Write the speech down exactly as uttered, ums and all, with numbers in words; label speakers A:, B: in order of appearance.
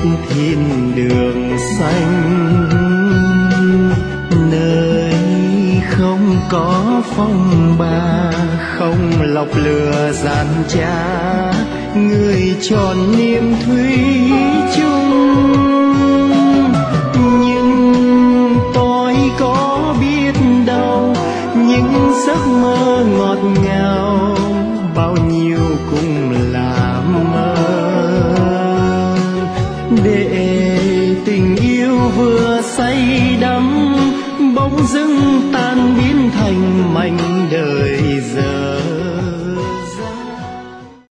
A: thiên đường xanh, nơi không có phong ba, không lọc lừa gian trá, người tròn niềm thủy chung. Nhưng tôi có biết đâu những giấc mơ ngọt ngào bao nhiêu cũng là mơ, để tình yêu vừa say đắm bỗng dưng tan biến thành mảnh đời giờ.